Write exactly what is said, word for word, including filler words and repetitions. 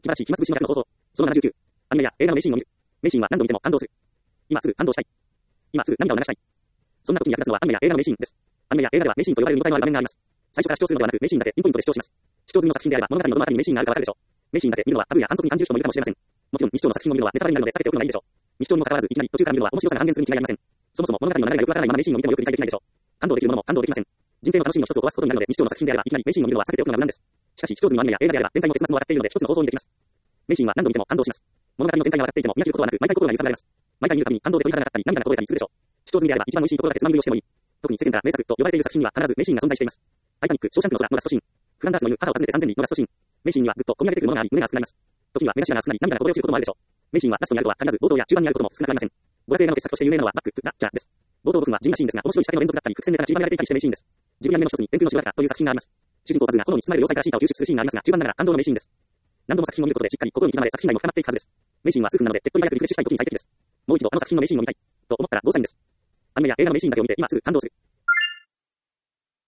素晴らしい、暇つぶしの逆の方法。そのななじゅうきゅう。アニメや映画の名シーンを見る。名シーンは何度見ても感動する。今すぐ感動したい。今すぐ涙を流したい。そんな時に役立つのはアニメや映画の名シーンです。アニメや映画では名シーンと呼ばれる見応えのある場面があります。最初から主張するのではなく、名シーンだけピンポイントで主張します。主張済みの作品であれば物語のどのあたりに名シーンがあるかわかるでしょう。名シーンだけ見るのはタブーや反則に感じる人もいるかもしれません。もちろん、未視聴の作品を見るのはネタバレになるので避けておくのがいいでしょう。未視聴にもかかわらず、いきなり途中から見るのは面白さが半減するに違いありません。そもそも物語の流れがよくわからないまま名シーンを見てもよく理解できないでしょう。感動できるものも感動できません。人生の楽しみの一つを壊すことになるので、未視聴の作品であればいきなり名シーンを見るのは避けておくのが無難です。しかし、視聴済みのアニメや映画であれば全体の結末も分かっているので一つの方法にできます。名シーンは何度見ても感動します。物語の展開が分かっていても見飽きることはなく、毎回心が揺さぶられます。毎回見るたびに感動で鳥肌が立ったり涙がこぼれたりするでしょう。視聴済みであれば一番美味しいところだけつまみ食いをしてもいい。特に世間から名作と呼ばれている作品には必ず名シーンが存在しています。タイタニック、ショーシャンクの空のラストシーン。フランダースの犬、母を訪ねて三千里のラストシーン。名シーンにはぐっと込み上げてくるものがあり、胸が熱くなります。時には目頭が熱くなり、涙がこぼれ落ちることもあるでしょう。名シーンはラストにあるとは限らず冒頭や中盤にあることも少なくありません。娯楽映画の傑作として有名なのはバック・トゥ・ザ・ジャーです。冒頭部分は地味なシーンですが、面白い仕掛けの連続だったり、伏線ネタが散りばめられていたりして名シーンです。じゅうにわめの一つに天空のシュワルタという作品があります。主人公バズが炎に包まれる要塞からシータを救出するシーンがありますが、中盤ながら感動の名シーンです。何度も作品を見ることでしっかり心に刻まれ作品内も深まっていくはずです。名シーンは数分なので手っ取り早くリフレッシュしたい時に最適です。もう一度あの作品の名シーンを見たいと思ったらゴーサインです。アニメや映画の名シーンだけを見て今すぐ感動する。